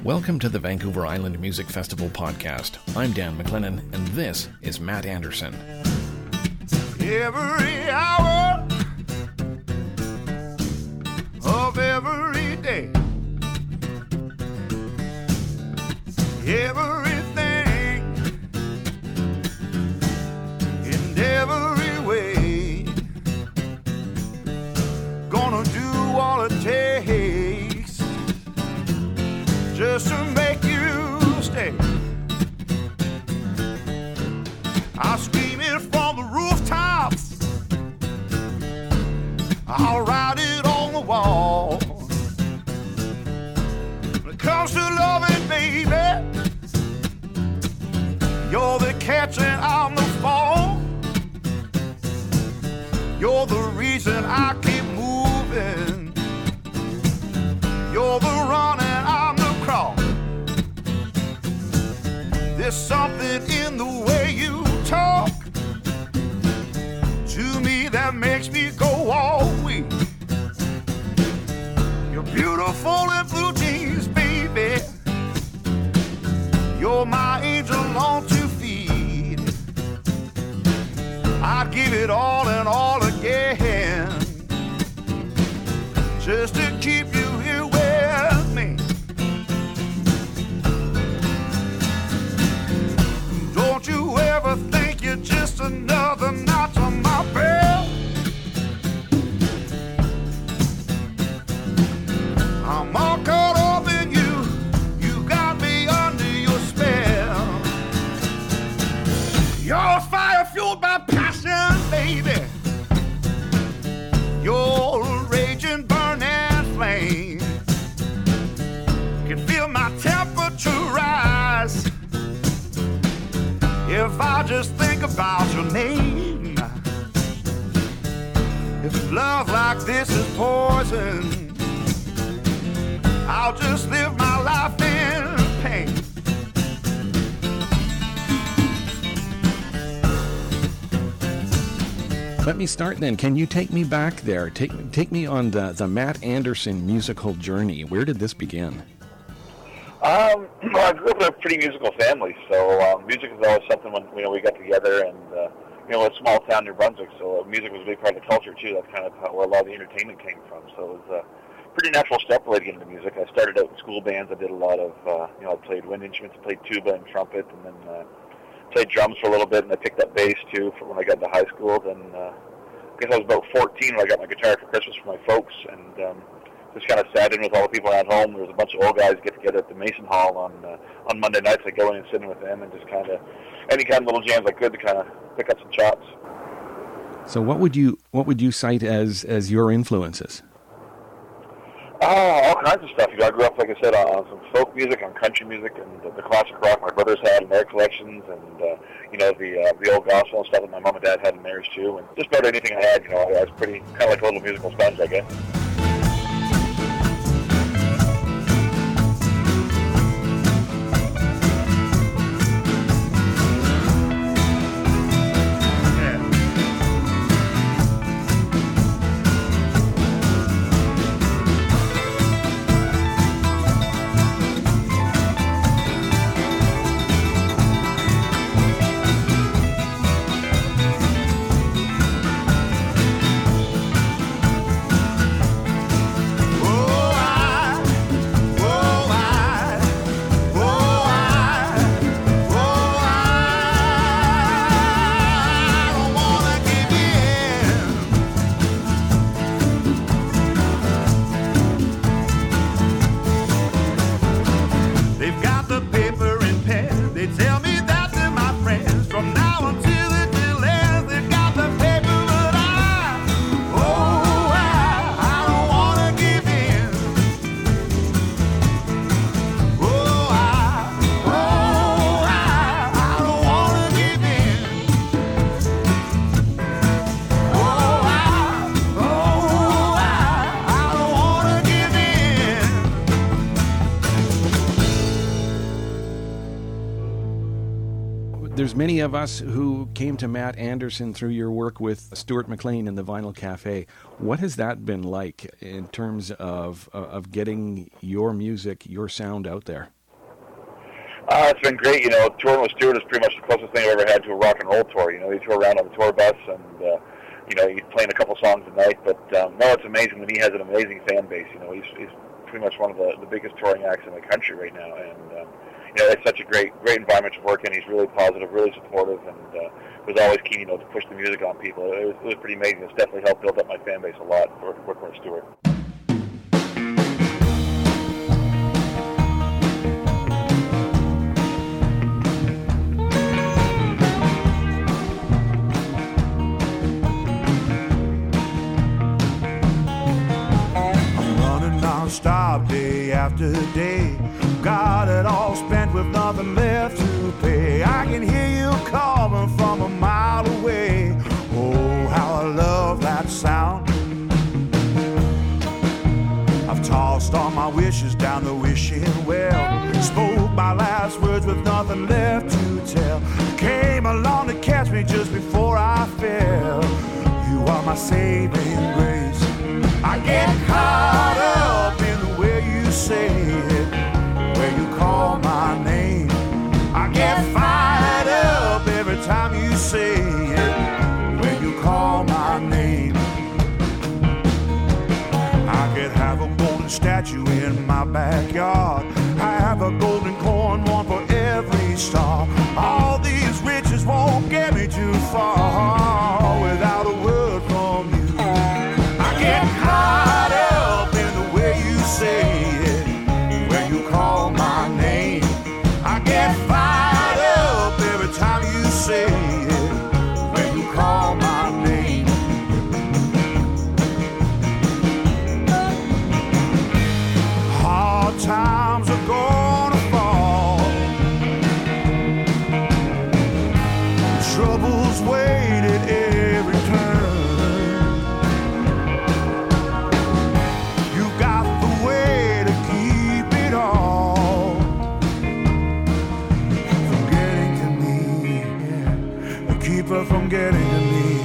Welcome to the Vancouver Island Music Festival podcast. I'm Dan McLennan, and this is Matt Anderson. Every hour of every day, everything in every way, gonna do all it takes just to make you stay. I'll scream it from the rooftops, I'll write it on the wall. When it comes to loving, baby, you're the catch and I'm the fall. You're the reason I keep moving. You're the run and I'm the crawl. There's something in the way you talk to me that makes me go all weak. You're beautiful in blue jeans, baby. You're my angel on 2 feet. I'd give it all and all again just to keep you here with me. Don't you ever think you're just another notch on my belt. I'm all caught up in you. You got me under your spell. You're fire fueled by passion, baby. You're a raging, burning flame. Can feel my temperature rise if I just think about your name. If love like this is poison, I'll just live my life in pain. Let me start then. Can you take me back there? Take me on the Matt Anderson musical journey. Where did this begin? Well, I grew up in a pretty musical family, so music is always something when we got together, and a small town, New Brunswick, so music was a big part of the culture too. That's kind of where a lot of the entertainment came from. So it was a pretty natural step really to get into music. I started out in school bands. I did a lot of, I played wind instruments, I played tuba and trumpet, and then played drums for a little bit, and I picked up bass too for when I got into high school. Then I guess I was about 14 when I got my guitar for Christmas from my folks, and just kind of sat in with all the people at home. There was a bunch of old guys get together at the Mason Hall on Monday nights. I'd go in and sit in with them and just kind of any kind of little jams I could to kind of pick up some chops. So what would you cite as your influences? All kinds of stuff. I grew up, like I said, on some folk music, on country music, and the classic rock my brothers had in their collections, and the old gospel and stuff that my mom and dad had in theirs too, and just about anything I had. I was pretty kind of like a little musical sponge, I guess. there's many of us who came to Matt Anderson through your work with Stuart McLean in the Vinyl Cafe. What has that been like in terms of getting your music, your sound out there? It's been great. Touring with Stuart is pretty much the closest thing I've ever had to a rock and roll tour. He tour around on the tour bus and, he's playing a couple songs a night. But, no, it's amazing that he has an amazing fan base. He's pretty much one of the biggest touring acts in the country right now. And, it's such a great environment to work in. He's really positive, really supportive, and was always keen, to push the music on people. It was pretty amazing. It's definitely helped build up my fan base a lot working with Stuart. Stop day after day, got it all spent with nothing left to pay. I can hear you calling from a mile away. Oh, how I love that sound. I've tossed all my wishes down the wishing well, spoke my last words with nothing left to tell. Came along to catch me just before I fell. You are my saving grace. I get caught up in the way you say it, where you call my name. I get fired up every time you say it, when you call my name. I could have a golden statue in my backyard. I have a golden coin, one for every star. All these riches won't get me too far without a word from you. I get caught up in the way you say it, when you call my name. I get fired up every time you say it, when you call my name. Hard times are gonna fall, troubles wait at every turn. From getting to me.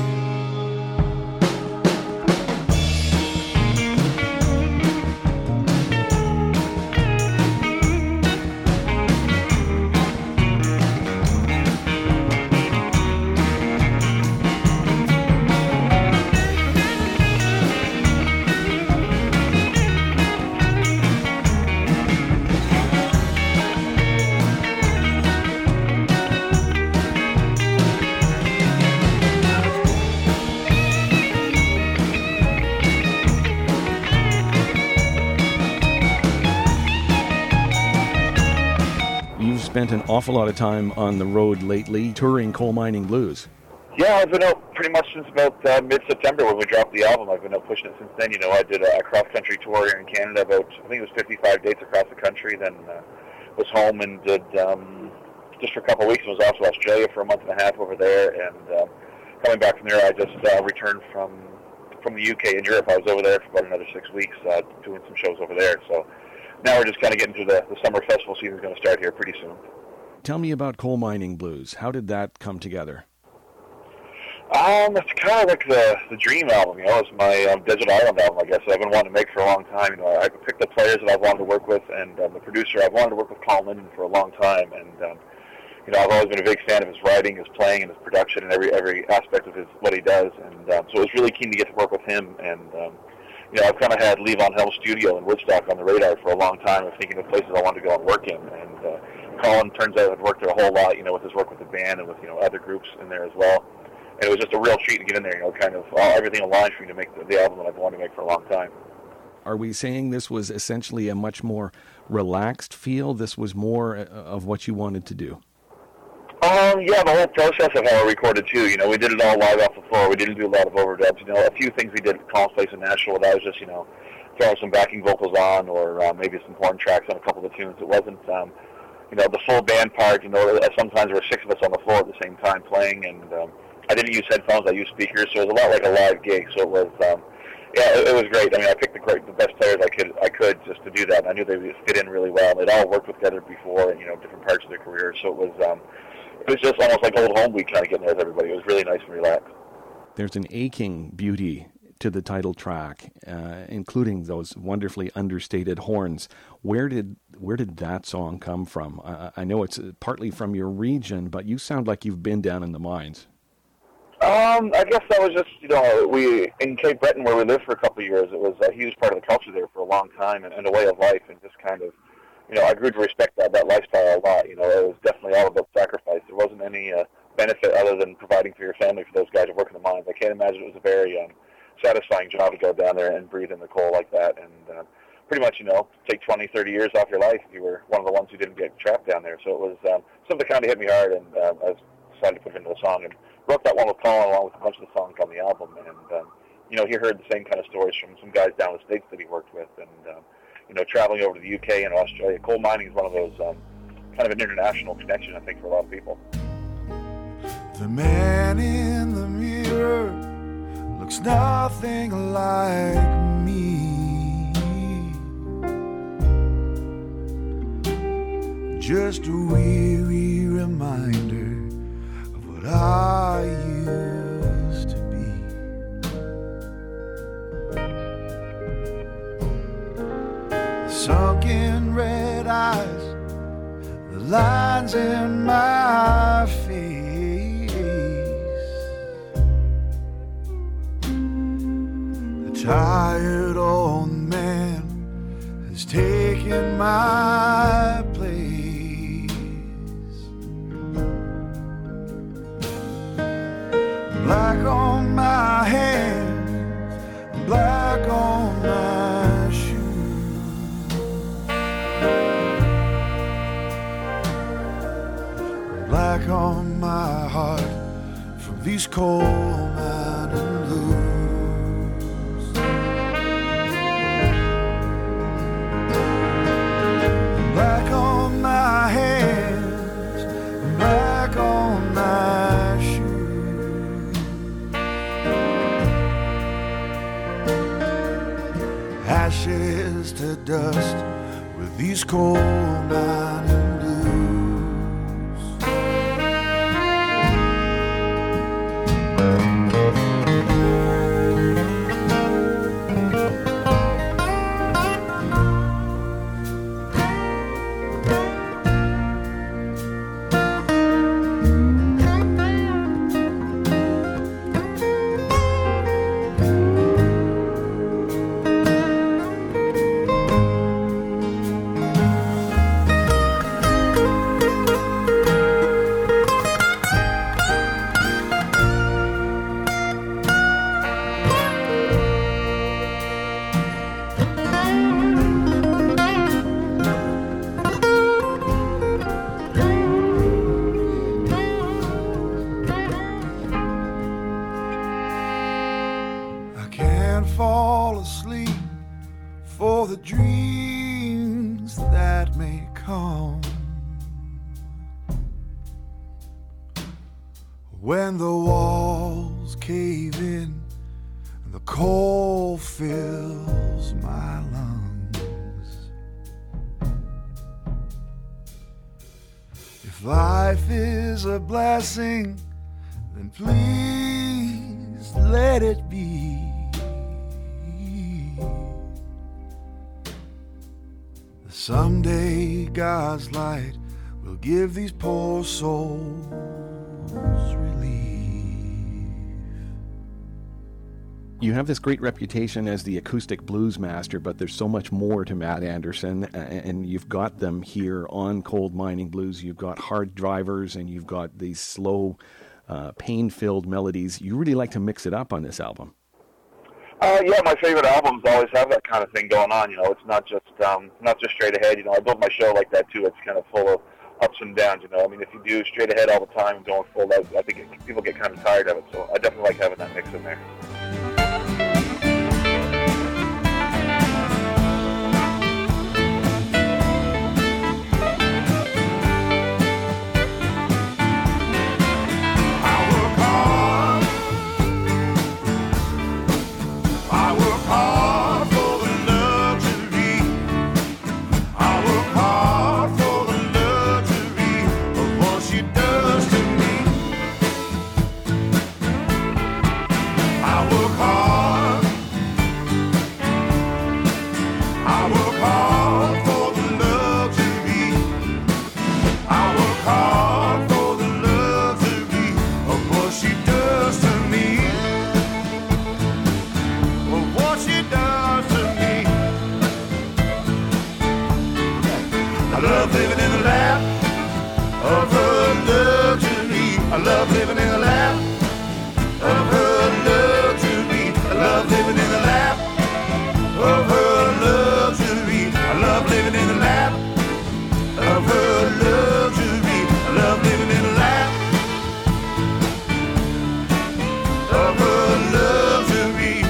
Spent an awful lot of time on the road lately, touring Coal Mining Blues. Yeah, I've been out pretty much since about mid-September when we dropped the album. I've been out pushing it since then. I did a cross-country tour here in Canada, I think it was 55 dates across the country, then was home and did, just for a couple of weeks, was off to Australia for a month and a half over there, and coming back from there, I just returned from the UK and Europe. I was over there for about another 6 weeks doing some shows over there, so now we're just kind of getting through the summer festival season is going to start here pretty soon. Tell me about Coal Mining Blues. How did that come together? It's kind of like the dream album, It's my Desert Island album, I guess, that I've been wanting to make for a long time. I picked the players that I've wanted to work with, and the producer. I've wanted to work with Colin Linden for a long time, and I've always been a big fan of his writing, his playing, and his production, and every aspect of what he does. And so I was really keen to get to work with him, and I've kind of had Levon Helm's studio in Woodstock on the radar for a long time. of thinking of places I wanted to go and work in. And Colin turns out had worked there a whole lot, with his work with the band and with, other groups in there as well. And it was just a real treat to get in there, kind of everything aligned for me to make the album that I've wanted to make for a long time. Are we saying this was essentially a much more relaxed feel? This was more of what you wanted to do? Yeah, the whole process of how I recorded too. We did it all live off the floor. We didn't do a lot of overdubs. A few things we did at Colin's place in Nashville, that was just, throwing some backing vocals on, or maybe some horn tracks on a couple of the tunes. It wasn't, the full band part. Sometimes there were 6 of us on the floor at the same time playing, and I didn't use headphones. I used speakers, so it was a lot like a live gig. So it was, it was great. I picked the best players I could just to do that. And I knew they would fit in really well. They'd all worked together before, in different parts of their career. So it was, it was just almost like old home week kind of getting there with everybody. It was really nice and relaxed. There's an aching beauty to the title track, including those wonderfully understated horns. Where did that song come from? I know it's partly from your region, but you sound like you've been down in the mines. I guess that was just, we in Cape Breton, where we lived for a couple of years, it was a huge part of the culture there for a long time, and a way of life, and just kind of, I grew to respect that lifestyle a lot. It was definitely all about sacrifice. There wasn't any benefit other than providing for your family for those guys who work in the mines. I can't imagine it was a very satisfying job to go down there and breathe in the coal like that, and pretty much, take 20, 30 years off your life if you were one of the ones who didn't get trapped down there. So it was something that kind of hit me hard, and I decided to put it into a song, and wrote that one with Colin along with a bunch of the songs on the album. And, he heard the same kind of stories from some guys down the States that he worked with, and, traveling over to the UK and Australia. Coal mining is one of those kind of an international connection, I think, for a lot of people. The man in the mirror looks nothing like me, just a weary reminder of what I used to be. The sunken red eyes, the lines in my face, tired old man has taken my place. Black on my hands, black on my shoes, black on my heart from these coal mining blues. Black on my hands, black on my shoes, ashes to dust with these coal mining blues. Fall asleep for the dreams that may come when the walls cave in and the coal fills my lungs. If life is a blessing, then please let it be. Someday God's light will give these poor souls relief. You have this great reputation as the acoustic blues master, but there's so much more to Matt Anderson, and you've got them here on Coal Mining Blues. You've got hard drivers, and you've got these slow, pain-filled melodies. You really like to mix it up on this album. Yeah, my favorite albums always have that kind of thing going on. It's not just straight ahead. I built my show like that too. It's kind of full of ups and downs. If you do straight ahead all the time and going full, I think people get kind of tired of it. So I definitely like having that mix in there. She does I love living in the lap of her luxury. I love living in the lap of her luxury. I love living in the lap of her luxury. I love living in the lap of her luxury. I love living in the lap of her luxury.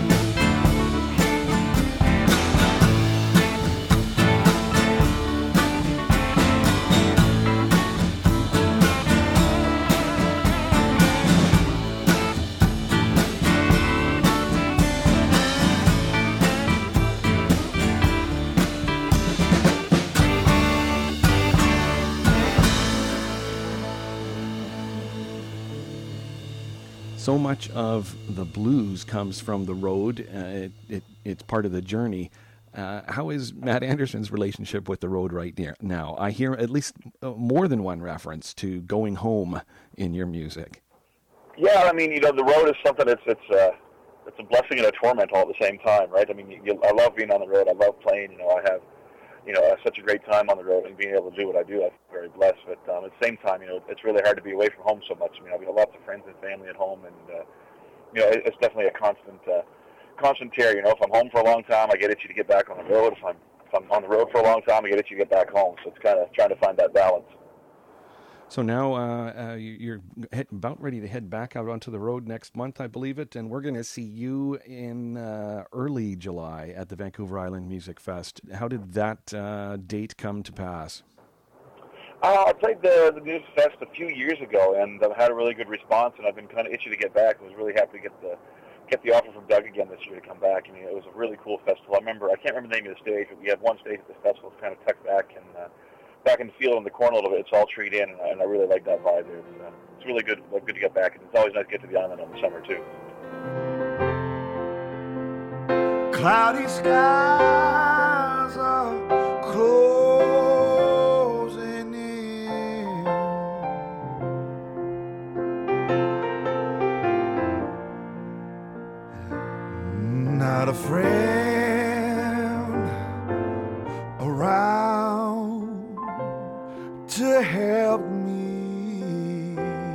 So much of the blues comes from the road. It's part of the journey. How is Matt Anderson's relationship with the road right now? I hear at least more than one reference to going home in your music. Yeah, I mean, the road is something it's a blessing and a torment all at the same time, right? I mean, I love being on the road. I love playing. I have such a great time on the road and being able to do what I do. I feel very blessed. But at the same time, it's really hard to be away from home so much. I mean, I've got lots of friends and family at home, and it's definitely a constant tear. If I'm home for a long time, I get itchy to get back on the road. If I'm on the road for a long time, I get itchy to get back home. So it's kind of trying to find that balance. So now you're about ready to head back out onto the road next month, I believe it, and we're going to see you in early July at the Vancouver Island Music Fest. How did that date come to pass? I played the Music Fest a few years ago, and I've had a really good response, and I've been kind of itchy to get back. I was really happy to get the offer from Doug again this year to come back. I mean, it was a really cool festival. I can't remember the name of the stage, but we had one stage at the festival that's kind of tucked back and back in the field in the corner a little bit. It's all treed in, and I really like that vibe there. It's really good to get back, and it's always nice to get to the island in the summer too. Cloudy skies are closing in. Not a friend around to help me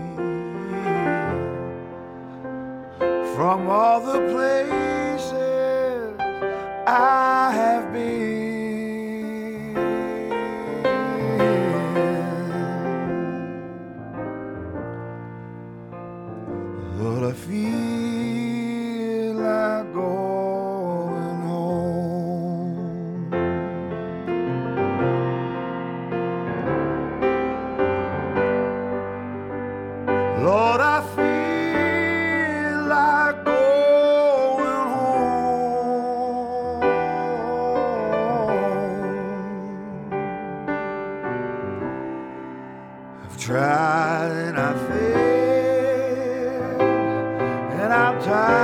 from all the places I have been. Lord, I feel like going home. Lord, I feel like going home. I've tried and I failed, and I'm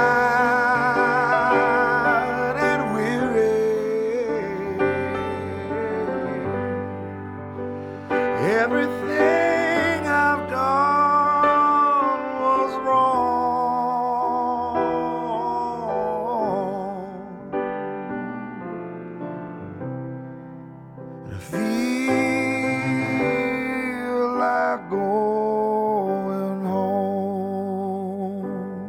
tired and weary. Everything I've done was wrong. And I feel like going home.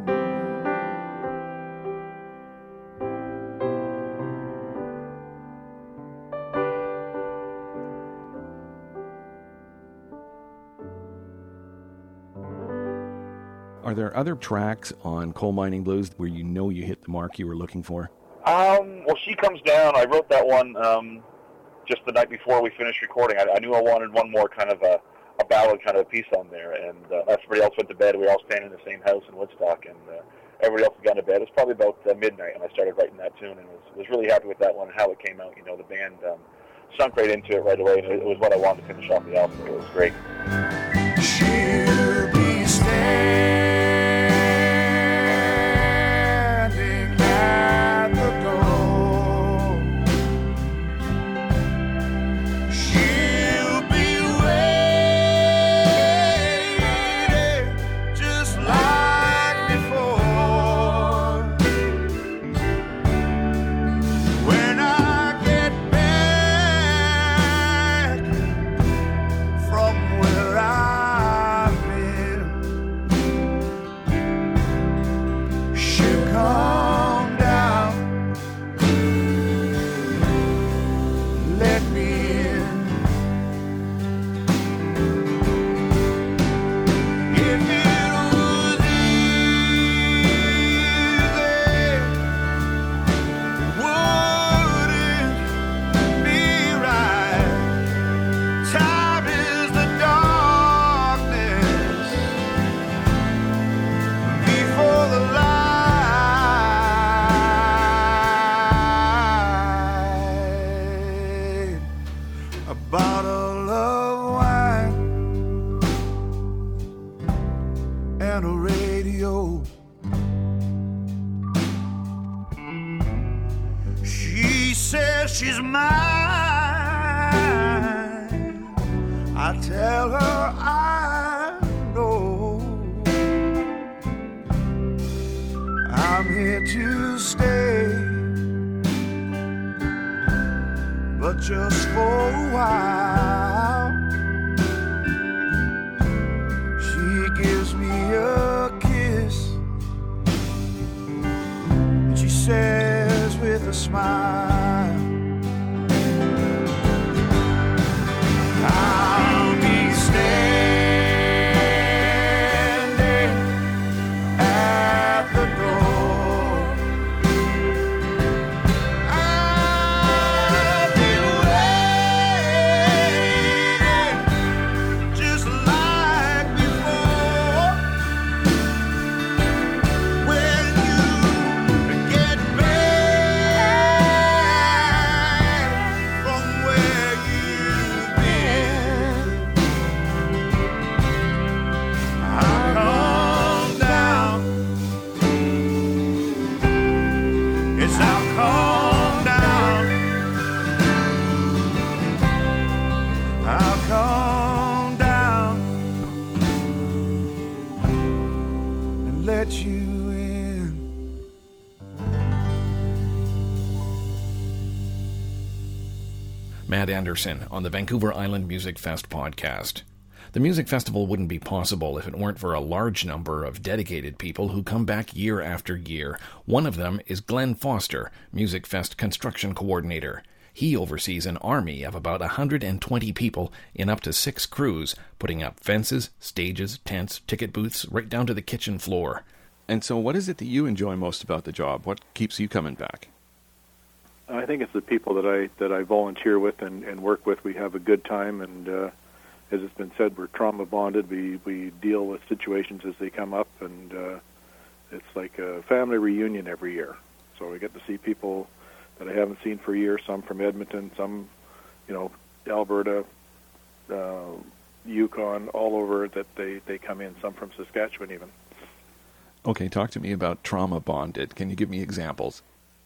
Are there other tracks on Coal Mining Blues where you hit the mark you were looking for? Well, She Comes Down, I wrote that one just the night before we finished recording. I knew I wanted one more kind of a ballad kind of a piece on there, and everybody else went to bed. We were all staying in the same house in Woodstock, and everybody else had gone to bed. It was probably about midnight, and I started writing that tune, and was really happy with that one and how it came out. The band sunk right into it right away, and it was what I wanted to finish off the album. It was great. She'll be standing at the door. She'll be waiting just like before. When I get back a bottle of wine, and a radio. She says she's mine. I tell her I know I'm here to stay, but just for a while. She gives me a kiss, and she says with a smile, I'll be standing at the door. I'll be waiting just like before. When you get back from where you've been, I'll come down. Yes, I'll come down. I'll come down and let you in. Matt Anderson on the Vancouver Island Music Fest podcast. The music festival wouldn't be possible if it weren't for a large number of dedicated people who come back year after year. One of them is Glenn Foster, Music Fest construction coordinator. He oversees an army of about 120 people in up to 6 crews, putting up fences, stages, tents, ticket booths, right down to the kitchen floor. And so what is it that you enjoy most about the job? What keeps you coming back? I think it's the people that I volunteer with and work with. We have a good time, and as it's been said, we're trauma bonded. We deal with situations as they come up, and it's like a family reunion every year. So we get to see people that I haven't seen for years. Some from Edmonton, some, Alberta, Yukon, all over that they come in. Some from Saskatchewan even. Okay, talk to me about trauma bonded. Can you give me examples?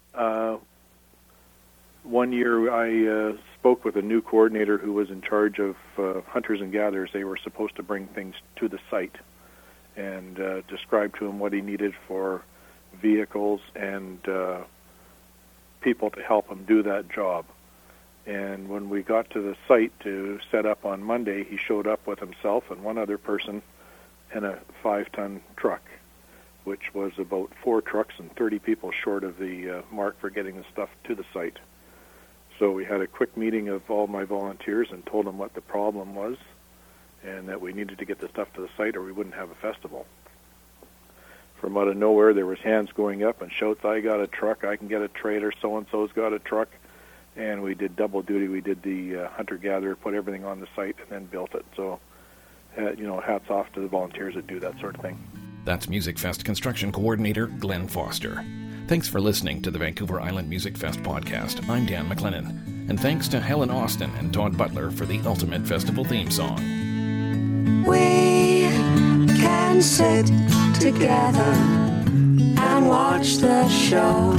One year I spoke with a new coordinator who was in charge of hunters and gatherers. They were supposed to bring things to the site and describe to him what he needed for vehicles and people to help him do that job. And when we got to the site to set up on Monday, he showed up with himself and one other person and a 5-ton truck, which was about 4 trucks and 30 people short of the mark for getting the stuff to the site. So we had a quick meeting of all my volunteers and told them what the problem was and that we needed to get the stuff to the site or we wouldn't have a festival. From out of nowhere, there was hands going up and shouts, I got a truck, I can get a trailer, so-and-so's got a truck. And we did double duty. We did the hunter-gatherer, put everything on the site, and then built it. So, hats off to the volunteers that do that sort of thing. That's Music Fest construction coordinator Glenn Foster. Thanks for listening to the Vancouver Island Music Fest podcast. I'm Dan McLennan. And thanks to Helen Austin and Todd Butler for the ultimate festival theme song. We can sit together and watch the show.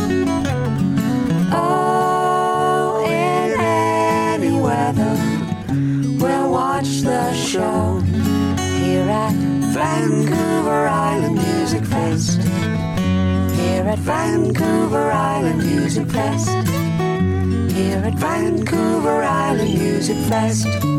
Oh, in any weather, we'll watch the show here at Vancouver Island Music Fest. Here at Vancouver Island Music Fest. Here at Vancouver Island Music Fest.